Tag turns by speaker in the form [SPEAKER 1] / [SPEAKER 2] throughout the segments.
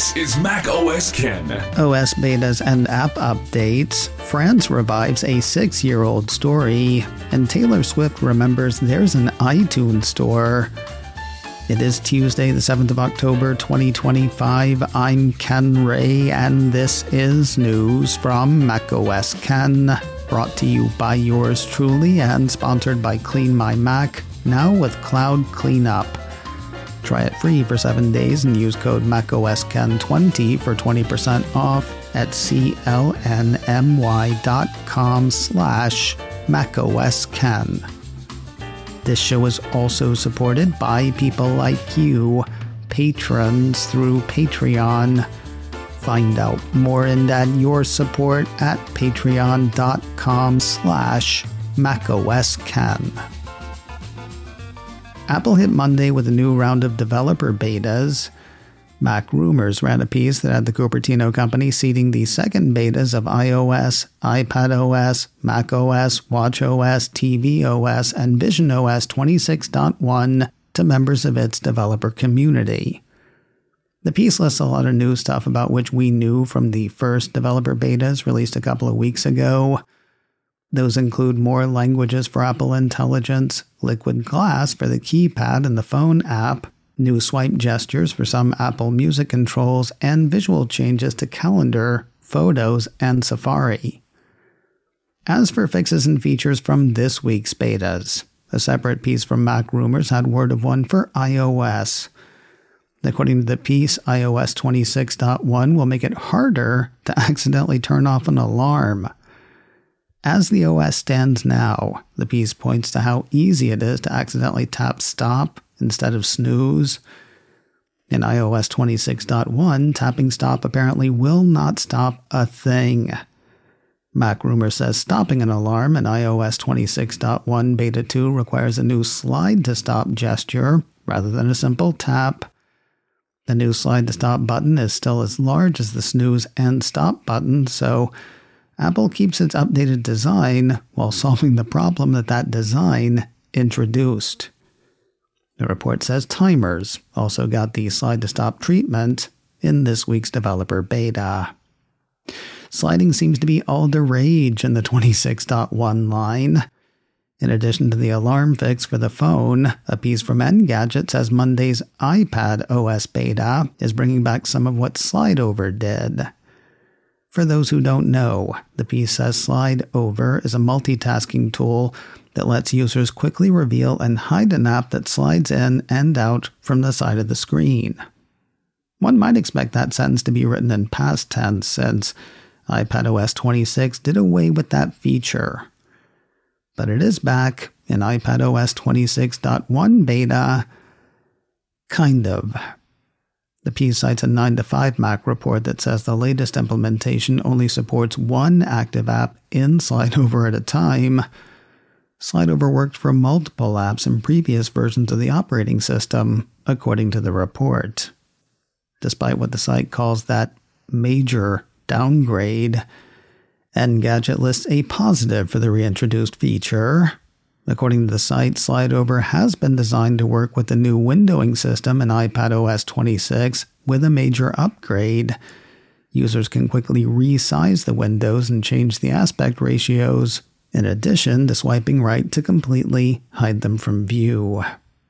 [SPEAKER 1] This is Mac OS Ken.
[SPEAKER 2] OS betas and app updates. France revives a 6-year-old story. And Taylor Swift remembers there's an iTunes store. It is Tuesday, the 7th of October, 2025. I'm Ken Ray, and this is news from Mac OS Ken. Brought to you by yours truly and sponsored by Clean My Mac, now with Cloud Cleanup. Try it free for 7 days and use code MacOSKen20 for 20% off at clny.com/MacOSKen. This show is also supported by people like you, patrons through Patreon. Find out more and add your support at patreon.com/MacOSKen. Apple hit Monday with a new round of developer betas. MacRumors ran a piece that had the Cupertino company seeding the second betas of iOS, iPadOS, macOS, watchOS, tvOS, and visionOS 26.1 to members of its developer community. The piece lists a lot of new stuff about which we knew from the first developer betas released a couple of weeks ago. Those include more languages for Apple Intelligence, Liquid Glass for the keypad and the phone app, new swipe gestures for some Apple Music controls, and visual changes to Calendar, Photos, and Safari. As for fixes and features from this week's betas, a separate piece from MacRumors had word of one for iOS. According to the piece, iOS 26.1 will make it harder to accidentally turn off an alarm. As the OS stands now, the piece points to how easy it is to accidentally tap stop instead of snooze. In iOS 26.1, tapping stop apparently will not stop a thing. MacRumors says stopping an alarm in iOS 26.1 Beta 2 requires a new slide to stop gesture rather than a simple tap. The new slide to stop button is still as large as the snooze and stop button, so Apple keeps its updated design while solving the problem that design introduced. The report says timers also got the slide-to-stop treatment in this week's developer beta. Sliding seems to be all the rage in the 26.1 line. In addition to the alarm fix for the phone, a piece from Engadget says Monday's iPad OS beta is bringing back some of what SlideOver did. For those who don't know, the piece says SlideOver is a multitasking tool that lets users quickly reveal and hide an app that slides in and out from the side of the screen. One might expect that sentence to be written in past tense since iPadOS 26 did away with that feature. But it is back in iPadOS 26.1 beta. Kind of. The piece cites a 9to5 Mac report that says the latest implementation only supports one active app in SlideOver at a time. SlideOver worked for multiple apps in previous versions of the operating system, according to the report. Despite what the site calls that major downgrade, Engadget lists a positive for the reintroduced feature. According to the site, SlideOver has been designed to work with the new windowing system in iPadOS 26 with a major upgrade. Users can quickly resize the windows and change the aspect ratios, in addition to swiping right to completely hide them from view.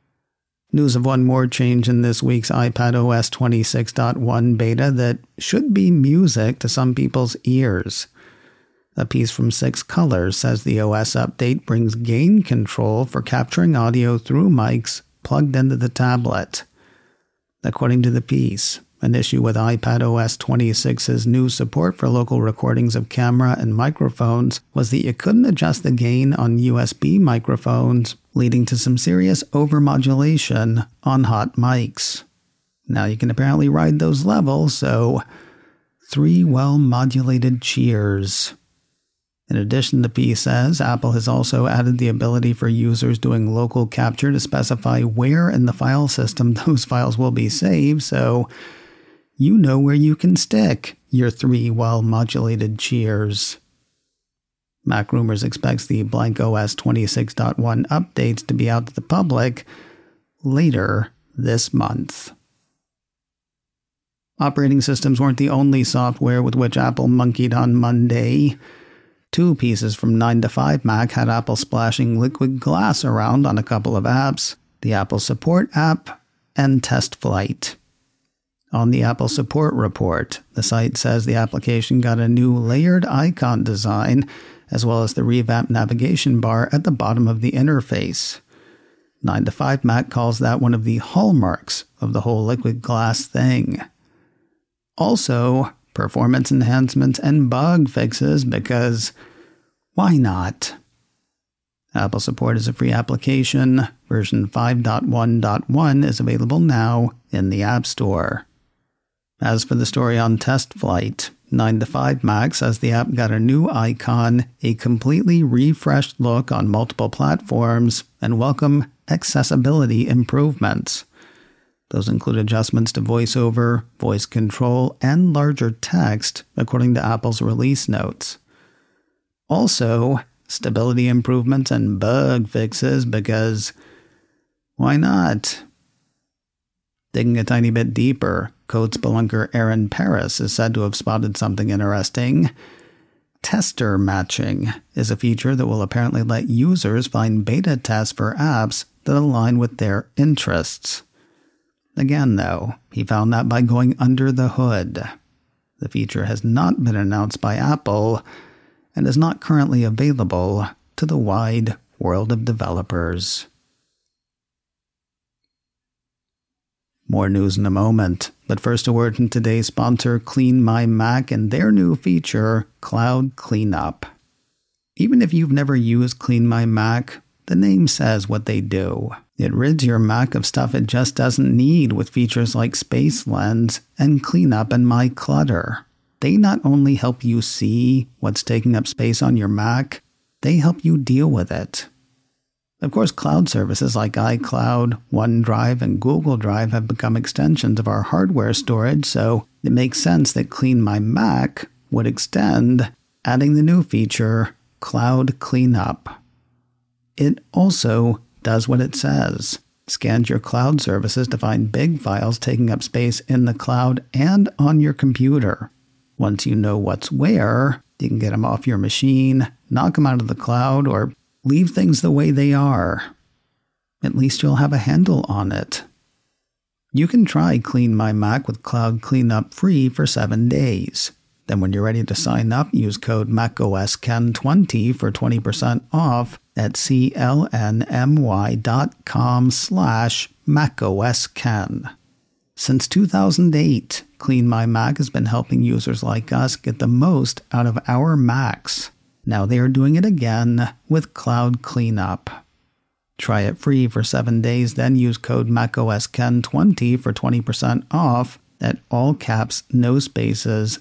[SPEAKER 2] News of one more change in this week's iPadOS 26.1 beta that should be music to some people's ears. A piece from 6 Colors says the OS update brings gain control for capturing audio through mics plugged into the tablet. According to the piece, an issue with iPadOS 26's new support for local recordings of camera and microphones was that you couldn't adjust the gain on USB microphones, leading to some serious overmodulation on hot mics. Now you can apparently ride those levels, so 3 well-modulated cheers. In addition, the piece says Apple has also added the ability for users doing local capture to specify where in the file system those files will be saved, so you know where you can stick your 3 well-modulated cheers. MacRumors expects the blank OS 26.1 updates to be out to the public later this month. Operating systems weren't the only software with which Apple monkeyed on Monday. 2 pieces from 9 to 5 Mac had Apple splashing liquid glass around on a couple of apps, the Apple Support app and Test Flight. On the Apple Support report, the site says the application got a new layered icon design, as well as the revamped navigation bar at the bottom of the interface. 9 to 5 Mac calls that one of the hallmarks of the whole liquid glass thing. Also, performance enhancements and bug fixes because why not? Apple Support is a free application. Version 5.1.1 is available now in the App Store. As for the story on Test Flight, 9 to 5 Mac says the app got a new icon, a completely refreshed look on multiple platforms, and welcome accessibility improvements. Those include adjustments to VoiceOver, voice control, and larger text, according to Apple's release notes. Also, stability improvements and bug fixes because why not? Digging a tiny bit deeper, code spelunker Aaron Paris is said to have spotted something interesting. Tester matching is a feature that will apparently let users find beta tests for apps that align with their interests. Again, though, he found that by going under the hood. The feature has not been announced by Apple and is not currently available to the wide world of developers. More news in a moment, but first a word from today's sponsor, Clean My Mac, and their new feature, Cloud Cleanup. Even if you've never used Clean My Mac, the name says what they do. It rids your Mac of stuff it just doesn't need with features like Space Lens and Cleanup and My Clutter. They not only help you see what's taking up space on your Mac, they help you deal with it. Of course, cloud services like iCloud, OneDrive, and Google Drive have become extensions of our hardware storage, so it makes sense that Clean My Mac would extend, adding the new feature, Cloud Cleanup. It also does what it says. Scans your cloud services to find big files taking up space in the cloud and on your computer. Once you know what's where, you can get them off your machine, knock them out of the cloud, or leave things the way they are. At least you'll have a handle on it. You can try Clean My Mac with Cloud Cleanup free for 7 days. Then when you're ready to sign up, use code MacOSKen20 for 20% off at clnmy.com/MacOSKen. Since 2008, Clean My Mac has been helping users like us get the most out of our Macs. Now they are doing it again with Cloud Cleanup. Try it free for 7 days, then use code MacOSKen20 for 20% off at all caps, no spaces,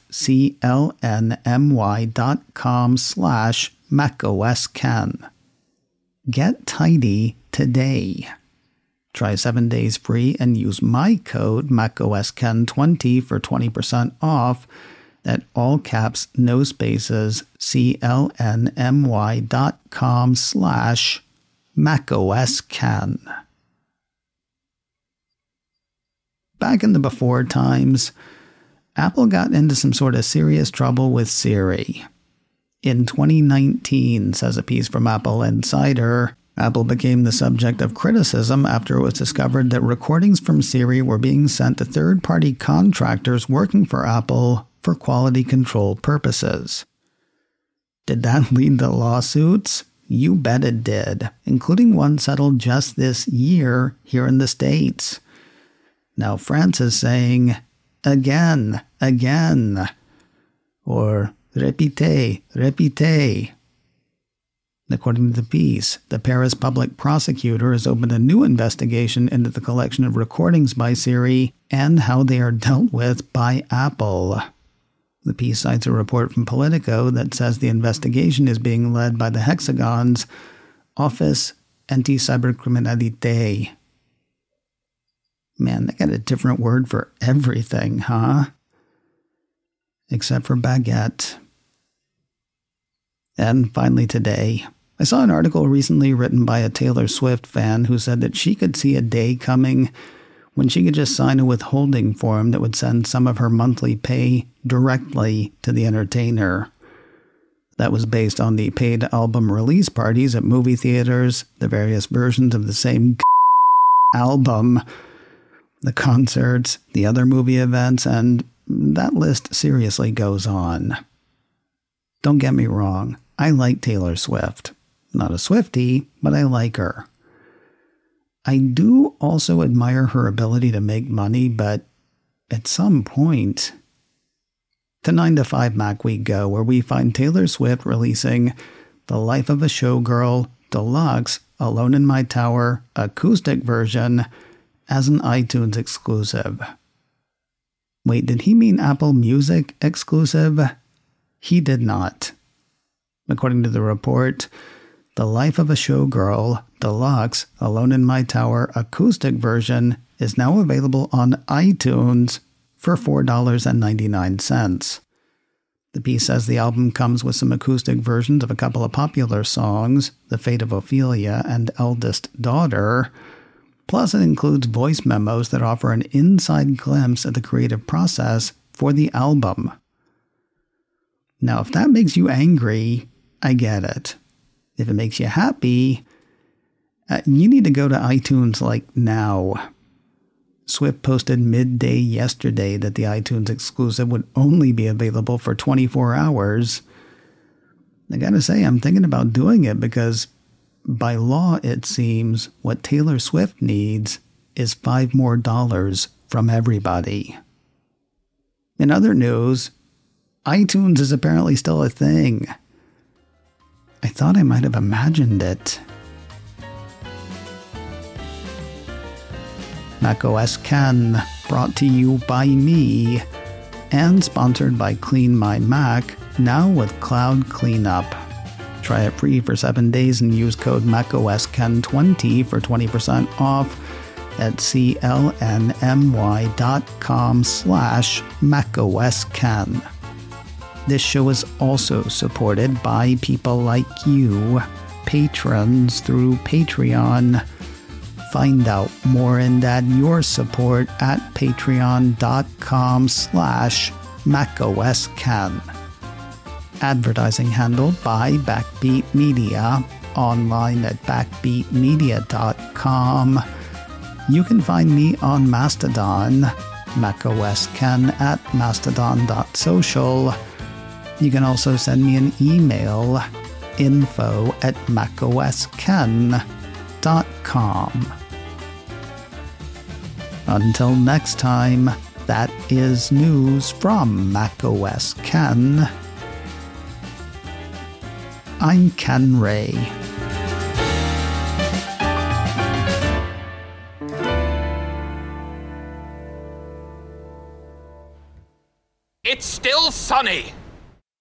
[SPEAKER 2] clnmy.com/MacOSKen. Get tidy today. Try 7 days free and use my code MacOSKen20 for 20% off at all caps, no spaces, clnmy.com/MacOSKen. Back in the before times, Apple got into some sort of serious trouble with Siri. In 2019, says a piece from Apple Insider, Apple became the subject of criticism after it was discovered that recordings from Siri were being sent to third-party contractors working for Apple for quality control purposes. Did that lead to lawsuits? You bet it did, including one settled just this year here in the States. Now France is saying, again, or répétez, répétez. According to the piece, the Paris public prosecutor has opened a new investigation into the collection of recordings by Siri and how they are dealt with by Apple. The piece cites a report from Politico that says the investigation is being led by the Hexagon's Office Anti-Cybercriminalité. Man, they got a different word for everything, huh? Except for baguette. And finally today, I saw an article recently written by a Taylor Swift fan who said that she could see a day coming when she could just sign a withholding form that would send some of her monthly pay directly to the entertainer. That was based on the paid album release parties at movie theaters, the various versions of the same album, the concerts, the other movie events, and that list seriously goes on. Don't get me wrong, I like Taylor Swift. Not a Swiftie, but I like her. I do also admire her ability to make money, but at some point... To 9 to 5 Mac we go, where we find Taylor Swift releasing The Life of a Showgirl Deluxe Alone in My Tower acoustic version as an iTunes exclusive. Wait, did he mean Apple Music exclusive? He did not. According to the report, The Life of a Showgirl Deluxe Alone in My Tower acoustic version is now available on iTunes for $4.99. The piece says the album comes with some acoustic versions of a couple of popular songs, The Fate of Ophelia and Eldest Daughter, plus it includes voice memos that offer an inside glimpse at the creative process for the album. Now, if that makes you angry, I get it. If it makes you happy, you need to go to iTunes like now. Swift posted midday yesterday that the iTunes exclusive would only be available for 24 hours. I gotta say, I'm thinking about doing it because by law, it seems, what Taylor Swift needs is $5 more from everybody. In other news, iTunes is apparently still a thing. I thought I might have imagined it. macOS Ken, brought to you by me, and sponsored by Clean My Mac, now with Cloud Cleanup. Try it free for 7 days and use code macOSKen20 for 20% off at clnmy.com/macOSKen. This show is also supported by people like you, patrons through Patreon. Find out more and add your support at patreon.com/macOSKen. Advertising handled by Backbeat Media, online at backbeatmedia.com. You can find me on Mastodon, macOSKen at mastodon.social. You can also send me an email, info@macOSKen.com. Until next time, that is news from macOS Ken. I'm Ken Ray.
[SPEAKER 3] It's still sunny.